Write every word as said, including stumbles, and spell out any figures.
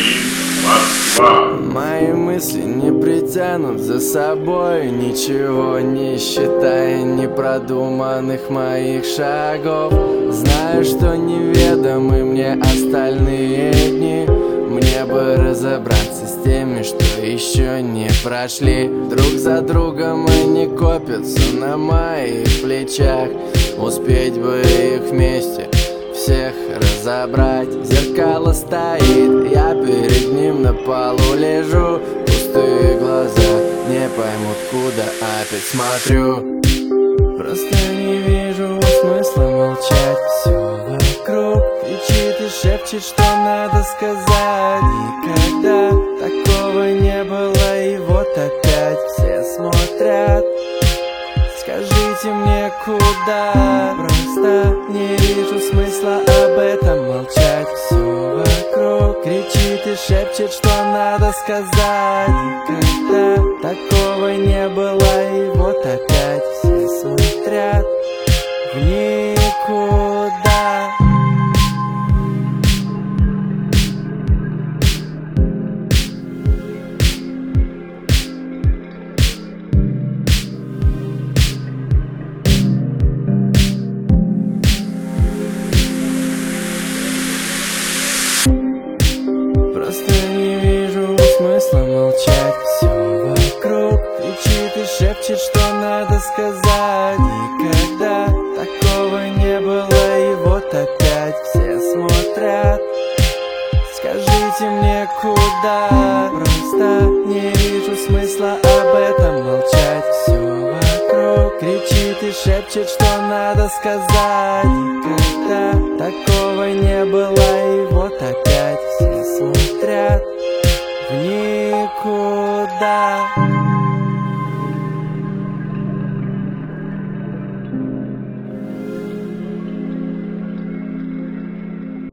Москва. Мои мысли не притянут за собой, ничего не считая непродуманных моих шагов. Знаю, что неведомы мне остальные дни. Мне бы разобраться с теми, что еще не прошли. Друг за другом они копятся на моих плечах. Успеть бы их вместе всех разобрать. Зеркало стоит, я перед ним на полу лежу. Пустые глаза не поймут, куда опять смотрю. Просто не вижу смысла молчать. Все вокруг кричит и шепчет, что надо сказать. Никогда такого не было, и вот опять все смотрят. Скажите мне, куда? Просто не вижу смысла об этом молчать. Все вокруг кричит и шепчет, что надо сказать. Никогда такого не было, и вот опять все смотрят в никуда. Просто не вижу смысла молчать. Все вокруг кричит и шепчет, что надо сказать. Никогда такого не было, и вот опять все смотрят. Скажите мне, куда? Просто не вижу смысла об этом молчать. Все вокруг кричит и шепчет, что надо сказать. Никогда такого не было, и вот опять все смотрят в никуда.